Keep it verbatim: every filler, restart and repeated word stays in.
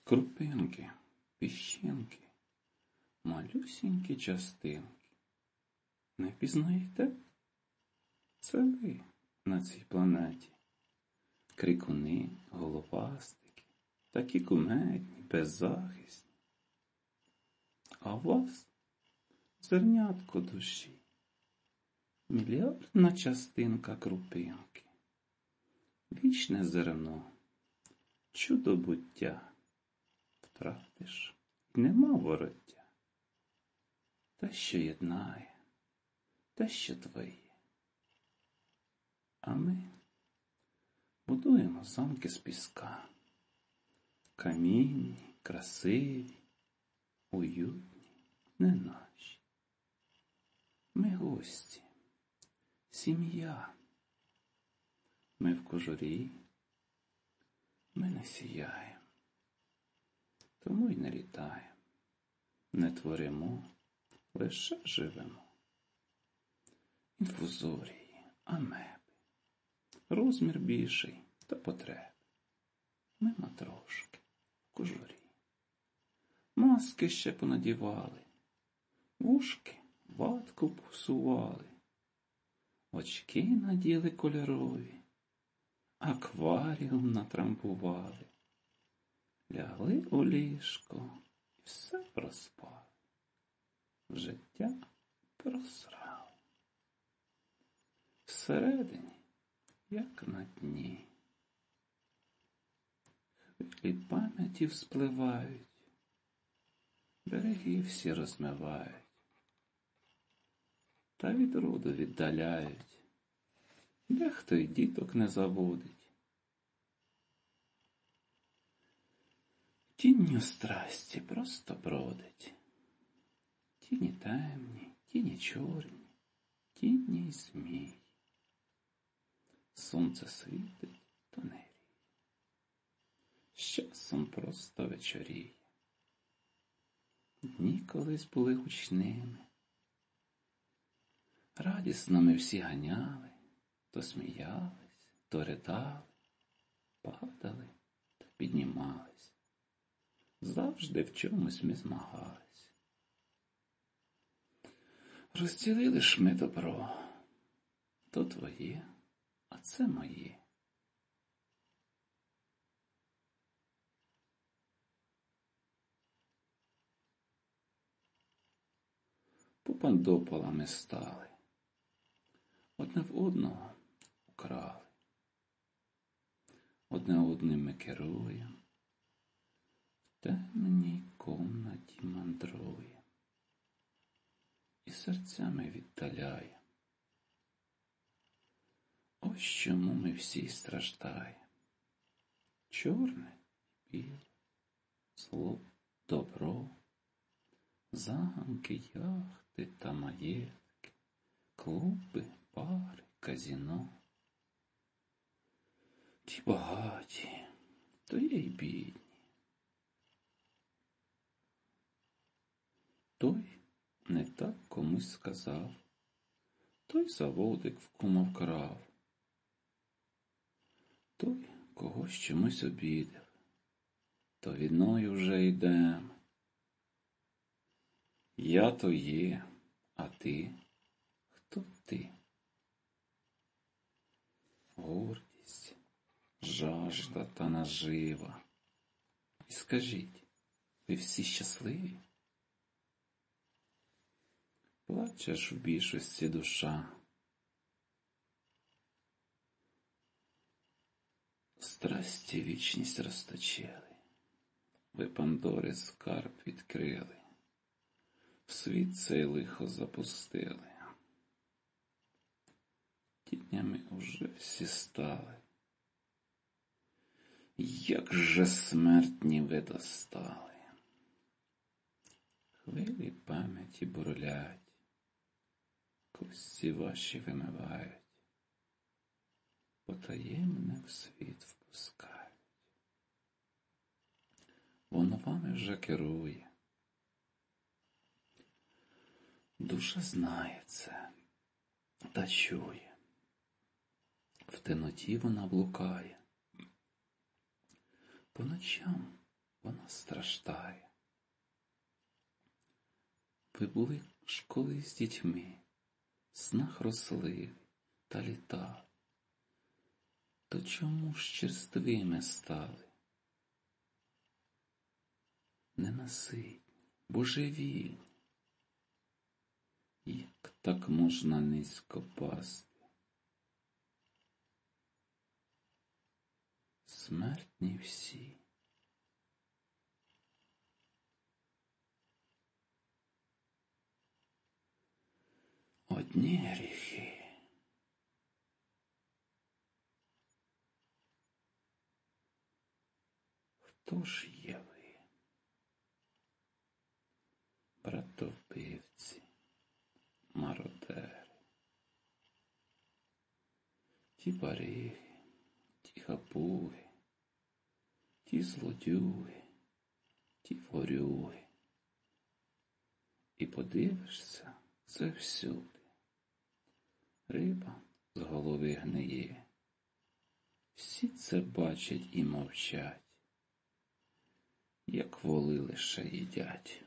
Крупинки, піщинки, малюсінькі частинки. Не пізнаєте? Це ви на цій планеті. Крикуни, головастики, такі кумедні, беззахисні. А у вас зернятко душі, мільярдна частинка крупинки, вічне зерно, чудо буття. Втратиш і нема вороття. Те, що єднає, те, що твоє. А ми будуємо замки з піска. Камінні, красиві, уютні, не наші. Ми гості, сім'я. Ми в кожурі, ми не сіяємо. Тому й не літаємо, не творимо, лише живемо. Інфузорії, амеби, розмір більший та потреб. Ми матрошки, в кожурі. Маски ще понадівали, вушки ватку посували, очки наділи кольорові, акваріум натрамбували. Лягли у ліжко і все проспали. Життя просрали. Всередині, як на дні. Хвилі пам'яті вспливають, береги всі розмивають, та від роду віддаляють, дехто й діток не заводить. Тінню страсті просто бродить. Тіні темні, тіні чорні, тіні й змій. Сонце світить, то не ріє. З часом просто вечоріє. Дні колись були гучними. Радісно ми всі ганяли, то сміялись, то ридали, падали та піднімались. Завжди в чомусь ми змагались. Розділили ж ми добро. То твоє, а це моє. Попандопалами стали. Одне в одного украли. Одне одним ми керуємо. В темній комнаті мандрує, і серцями віддаляє. Ось чому ми всі страждаємо. Чорне, біле, зло, добро, замки, яхти та маєтки, клуби, бари, казино. Ті багаті, то є й бідні. Той не так комусь сказав, той заводик в кума вкрав, той когось чимось обідав, то війною вже йдем. Я то є, а ти? Хто ти? Гордість, жажда та нажива. І скажіть, ви всі щасливі? Плаче ж в більшості душа. Страсті вічність розточили, ви Пандори скарб відкрили, в світ цей лихо запустили. Тінями уже всі стали, як же смертні ви достали. Хвилі пам'яті бурлять, кості ваші вимивають, потаємне в світ впускають. Воно вами вже керує. Душа знає це та чує. В темноті вона блукає. По ночам вона страждає. Ви були ж колись з дітьми, снах росли та літали. То чому ж черствими стали? Ненаситні, божевільні. Як так можна низько пасти? Смертні всі. Одні гріхи. Хто ж є ви? Братовбивці, мародери, ті бариги, ті хапуги, ті злодюги, ті ворюги. І подивишся, це всюди. Риба з голови гниє. Всі це бачать і мовчать, як воли лише їдять.